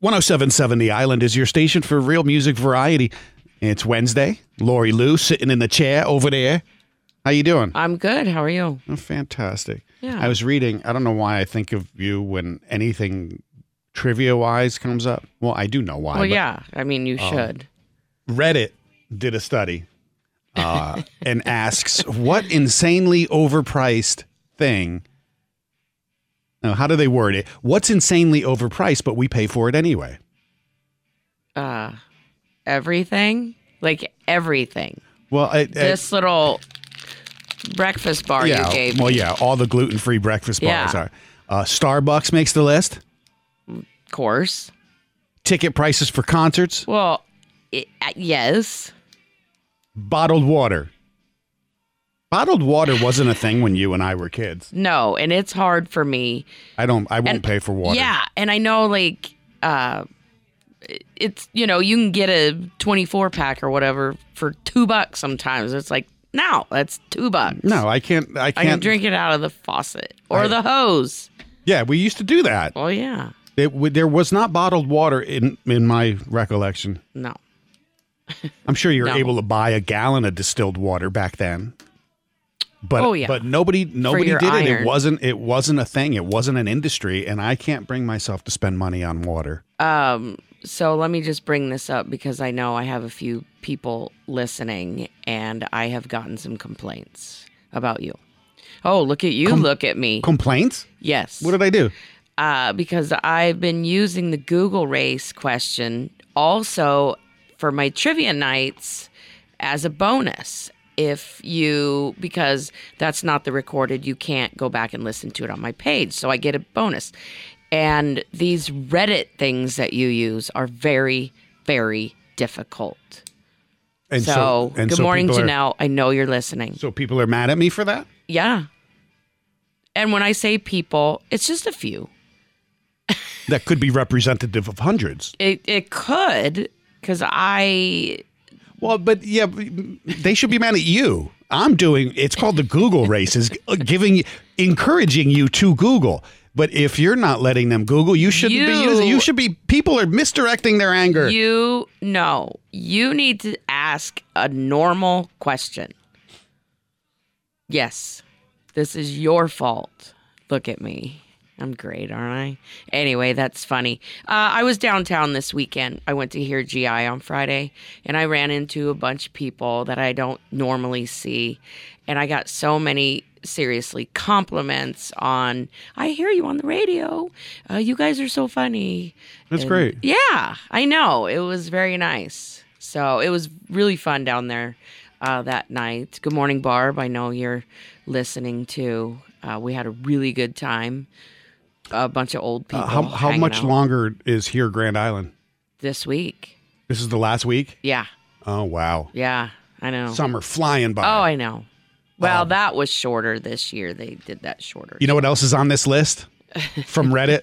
1077 The Island is your station for real music variety. It's Wednesday. Lori Lou sitting in the chair over there. How you doing? I'm good. How are you? Oh, fantastic. Yeah. I was reading, I don't know why I think of you when anything trivia-wise comes up. Well, I do know why. Well, yeah. I mean, you should. Reddit did a study and asks, what insanely overpriced thing, how do they word it? What's insanely overpriced, but we pay for it anyway? Everything? Like everything. Well, This little breakfast bar you gave me. Well, yeah, all the gluten-free breakfast bars Yeah. are. Starbucks makes the list. Of course. Ticket prices for concerts. Well, yes. Bottled water. Bottled water wasn't a thing when you and I were kids. No, and it's hard for me. I won't pay for water. Yeah, and I know like it's, you can get a 24 pack or whatever for $2 sometimes. It's like, no, that's $2. No, I can't. I can drink it out of the faucet or the hose. Yeah, we used to do that. Well, yeah. There was not bottled water in my recollection. No. I'm sure you're No. able to buy a gallon of distilled water back then. But Oh, yeah. but nobody your did it. iron. It wasn't a thing. It wasn't an industry, and I can't bring myself to spend money on water. So let me just bring this up because I know I have a few people listening and I have gotten some complaints about you. Oh, look at you. Look at me. Complaints? Yes. What did I do? Because I've been using the Google race question also for my trivia nights as a bonus. Because that's not the recorded, you can't go back and listen to it on my page. So I get a bonus. And these Reddit things that you use are very, very difficult. And Good morning, people Janelle. I know you're listening. So people are mad at me for that? Yeah. And when I say people, it's just a few. That could be representative of hundreds. It could, because Well, but yeah, they should be mad at you. It's called the Google race, is encouraging you to Google. But if you're not letting them Google, you shouldn't be using. People are misdirecting their anger. You need to ask a normal question. Yes, this is your fault. Look at me. I'm great, aren't I? Anyway, that's funny. I was downtown this weekend. I went to hear GI on Friday, and I ran into a bunch of people that I don't normally see. And I got so many, seriously, compliments on, I hear you on the radio. You guys are so funny. That's great. Yeah, I know. It was very nice. So it was really fun down there that night. Good morning, Barb. I know you're listening too. We had a really good time. A bunch of old people. How much longer is here Grand Island? This week. This is the last week? Yeah. Oh, wow. Yeah, I know. Summer flying by. Oh, I know. Well, that was shorter this year. They did that shorter. You know what else is on this list from Reddit?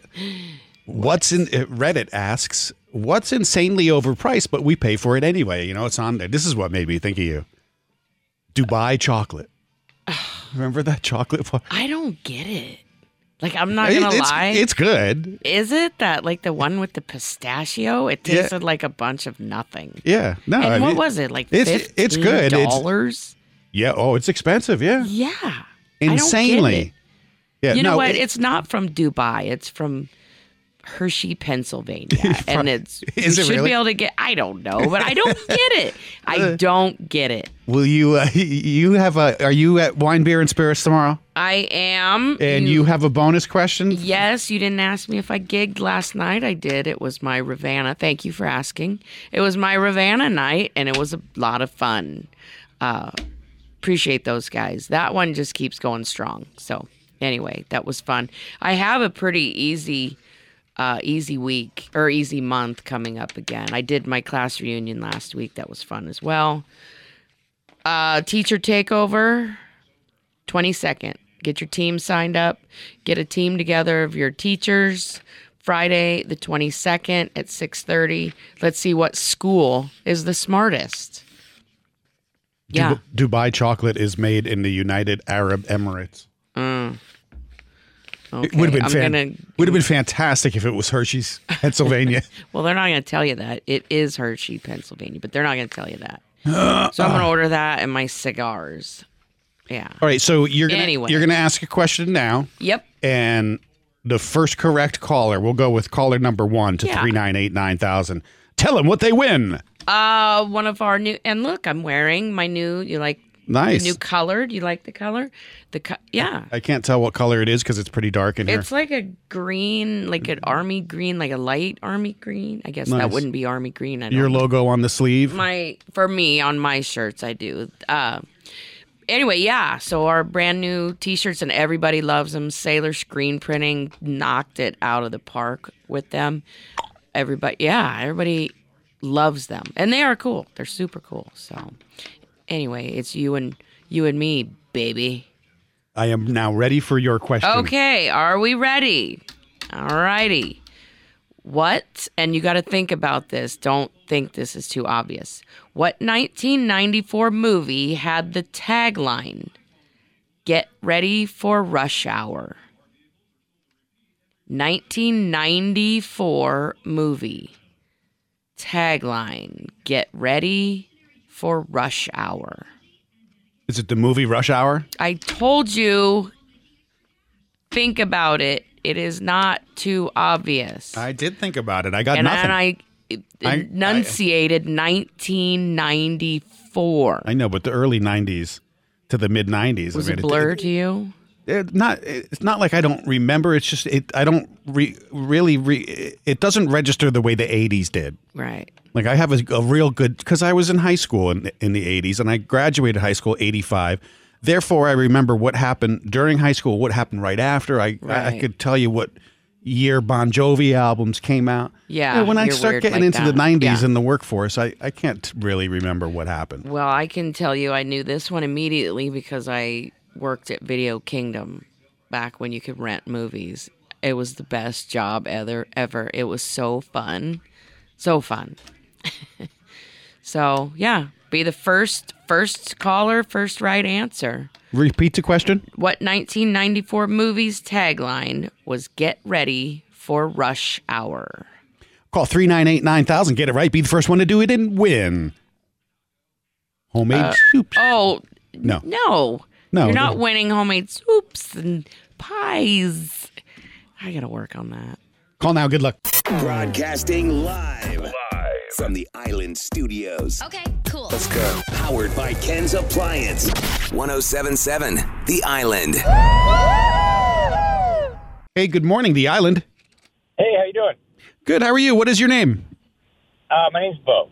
Reddit asks, what's insanely overpriced, but we pay for it anyway? It's on there. This is what made me think of you. Dubai chocolate. Remember that chocolate? I don't get it. Like, I'm not going to lie. It's good. Is it that, like, the one with the pistachio? It tasted like a bunch of nothing. Yeah. No. And what was it? Like $15? It's good. Yeah. Oh, it's expensive. Yeah. Yeah. Insanely. I don't get it. Yeah. You know what? It's not from Dubai. It's from Hershey, Pennsylvania. And you should really? be able to get, I don't know, but I don't get it. I don't get it. Will you, are you at Wine, Beer, and Spirits tomorrow? I am. And you have a bonus question? Yes, you didn't ask me if I gigged last night. I did. It was my Ravanna. Thank you for asking. It was my Ravanna night, and it was a lot of fun. Appreciate those guys. That one just keeps going strong. So anyway, that was fun. I have a pretty easy week or easy month coming up again. I did my class reunion last week. That was fun as well. Teacher takeover, 22nd. Get your team signed up. Get a team together of your teachers. Friday, the 22nd at 6:30. Let's see what school is the smartest. Yeah. Dubai chocolate is made in the United Arab Emirates. Okay, It would have been fantastic if it was Hershey's, Pennsylvania. Well, they're not going to tell you that. It is Hershey, Pennsylvania, but they're not going to tell you that. So I'm going to order that and my cigars. Yeah. All right, so you're gonna ask a question now. Yep. And the first correct caller, we'll go with caller number 1 to 398-9000. Tell them what they win. One of our new, and look, I'm wearing my new. You like nice the new color? Do you like the color? Yeah. I can't tell what color it is because it's pretty dark in here. It's like a green, like an army green, like a light army green. I guess that wouldn't be army green. Your logo on the sleeve. For me on my shirts, I do. Anyway, yeah. So our brand new T-shirts, and everybody loves them. Sailor Screen Printing knocked it out of the park with them. Everybody loves them, and they are cool. They're super cool. So, anyway, it's you and me, baby. I am now ready for your question. Okay, are we ready? All righty. What? And you got to think about this. Don't think this is too obvious. What 1994 movie had the tagline, "Get ready for rush hour"? 1994 movie. Tagline, "Get ready for rush hour." Is it the movie Rush Hour? I told you, think about it. It is not too obvious. I did think about it. I got and nothing. And I enunciated 1994. I know, but the early 90s to the mid 90s. Was it a blur to you? It's not like I don't remember. It's just I don't it doesn't register the way the 80s did. Right. Like I have a real good, because I was in high school in the 80s and I graduated high school 85. Therefore, I remember what happened during high school, what happened right after. I could tell you what year Bon Jovi albums came out. Yeah. When I start getting into the 90s in the workforce, I can't really remember what happened. Well, I can tell you I knew this one immediately because I worked at Video Kingdom back when you could rent movies. It was the best job ever. It was so fun. So fun. So, yeah, be the first caller, first right answer. Repeat the question. What 1994 movie's tagline was "Get ready for rush hour"? Call 398-9000. Get it right. Be the first one to do it and win. Homemade soups. Oh, no. No. You're not winning homemade soups and pies. I got to work on that. Call now. Good luck. Broadcasting live from the Island Studios. Okay, cool. Let's go. Powered by Ken's Appliance. 107.7 The Island. Hey, good morning, The Island. Hey, how you doing? Good. How are you? What is your name? My name's Bo.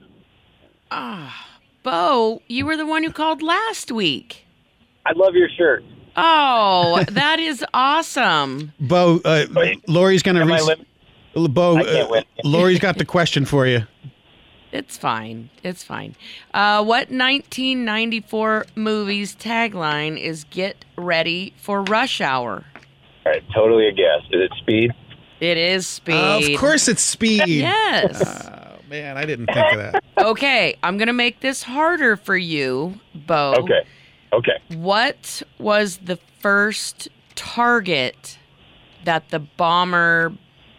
Bo, you were the one who called last week. I love your shirt. Oh, that is awesome. Bo, Lori's going to... Bo, I can't win. Lori's got the question for you. It's fine. It's fine. What 1994 movie's tagline is "Get ready for rush hour"? All right, totally a guess. Is it Speed? It is Speed. Of course it's Speed. Yes. Oh, man, I didn't think of that. Okay, I'm going to make this harder for you, Bo. Okay. What was the first target that the bomber,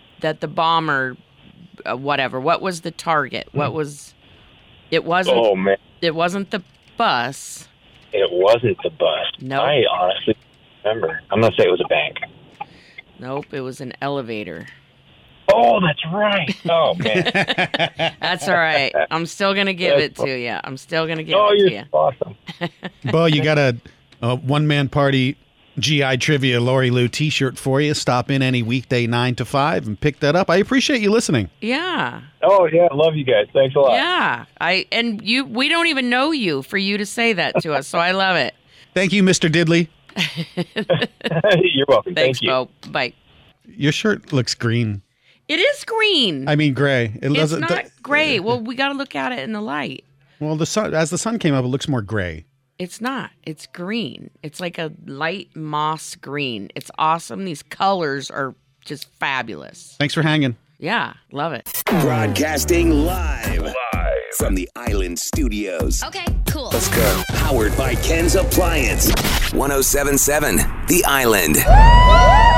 whatever, what was the target? What was, it wasn't, Oh, man. it wasn't the bus. It wasn't the bus. No. I honestly don't remember. I'm going to say it was a bank. Nope, it was an elevator. Oh, that's right. Oh, man. That's all right. I'm still going to give it to you. I'm still going to give it to you're you. awesome. Bo, you got a one-man party GI Trivia Lori Lou t-shirt for you. Stop in any weekday 9 to 5 and pick that up. I appreciate you listening. Yeah. Oh, yeah, I love you guys. Thanks a lot. Yeah. We don't even know you for you to say that to us, so I love it. Thank you, Mr. Diddley. You're welcome. Thanks, Thank you. Bo. Bye. Your shirt looks green. It is green. I mean gray. It's not gray. Well, we got to look at it in the light. Well, as the sun came up, it looks more gray. It's not. It's green. It's like a light moss green. It's awesome. These colors are just fabulous. Thanks for hanging. Yeah, love it. Broadcasting live from the Island Studios. Okay, cool. Let's go. Powered by Ken's Appliance. 107.7 The Island.